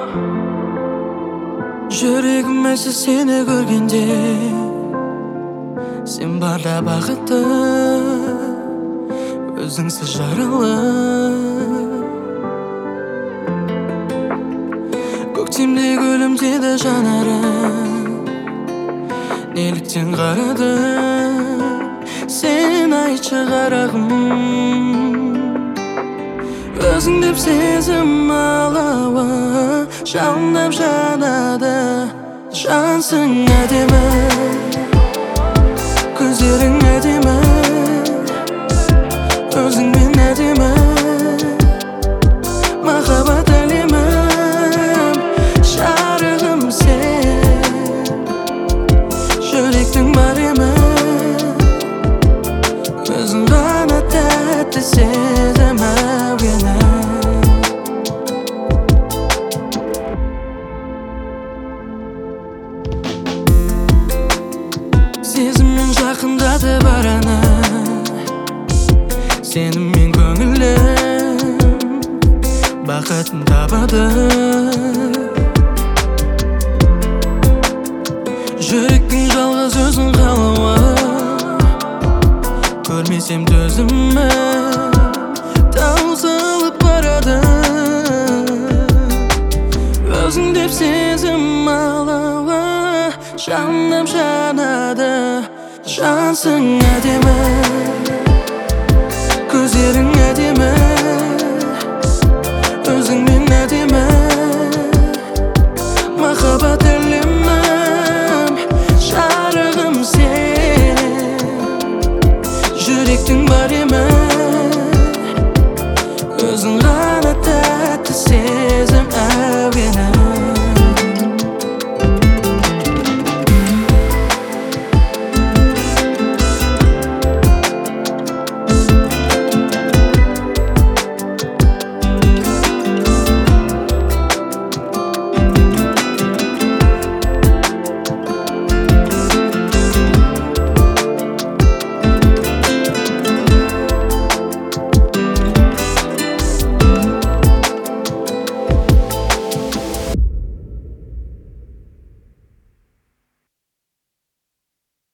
Жүрегім әлсіз сені көргенде, сен барда бақытты, өзіңсіз жаралы. Көктемде гүлімдеді жанарым, неліктен қарады, сен айтшы қарағым. Өзің деп сезім алауы жалындап жанады, жансың әдемі, көздерің әдемі, өзіңмен әдемі, махаббат әлемім, жарығым сен, жүректің баремі, өзің ғана тәтті сезім әуені. Сезіммен жақындады бараны, сеніммен көңілім бақытын табады. Жүректің жалғыз өзің қалауы, көрмесем төзімі таусылып барады. Өзің деп сезім алауы жанып жанады, жансың әдемі, көздерің әдемі, өзіңмен әдемі, махаббат әлемім, жарығым сен, жүректің баремі, өзің